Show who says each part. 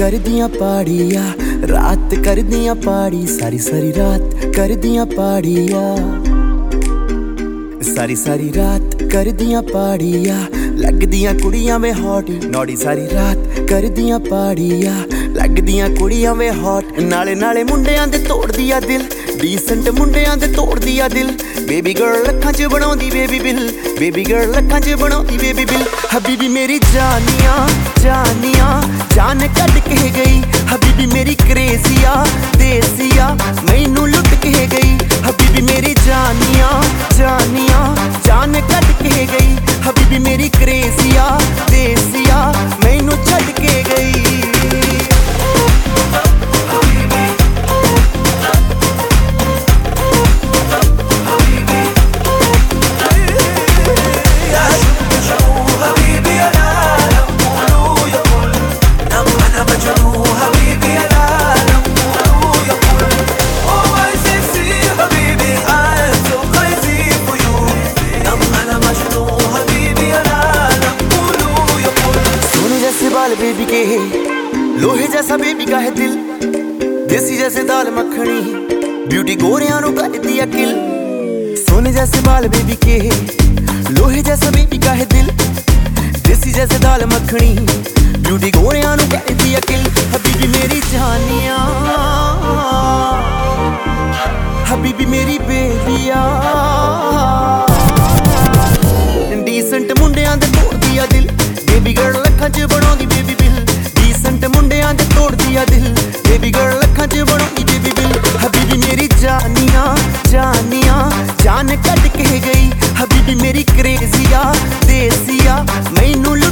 Speaker 1: कर दियां पाड़िया, रात कर दियां पाड़ी, सारी सारी रात कर दियां पाड़िया, सारी सारी रात कर दियां पाड़िया, लग दियां कुड़ियां में हॉट नौड़ी, सारी रात कर दियां पाड़िया, लग दियां कुड़ियां में हॉट, नाले नाले मुंडियां दे तोड़ दिया दिल, डीसेंट मुंडियां दे तोड़ दिया दिल, बेबी गर्ल लखां च बनाउंदी बेबी बिल, बेबी गर्ल लखां च बनाउंदी बेबी बिल, हबीबी मेरी जानिया जानिया जान कट के गई, हबीबी मेरी क्रेजिया देसिया मैनू लुट के गई, हबीबी मेरी जानिया जानिया जान कट के गई, हबीबी मेरी क्रेजिया देसिया मैनू छड़ के गई। बेबी के लोहे जैसा बेबी का है दिल, देसी जैसे दाल मखनी ब्यूटी गोरियां नु कर दिया किल, सोने जैसे बाल बेबी के लोहे जैसा बेबी का है दिल, देसी जैसे दाल मखनी ब्यूटी गोरियां नु कर दिया किल, हबीबी मेरी जानिया हबीबी मेरी बेबिया, डीसेंट मुंडियां दे तोड़ दिया दिल, बेबी गर्ल लखां च बनाउंदी बेबी बिल, डीसेंट मुंडियां दे तोड़ दिया दिल, बेबी गर्ल लखां च बनाउंदी बेबी बिल, हबीबी मेरी जानिया जानिया जान कट के गई, हबीबी मेरी क्रेजिया देसिया मैनू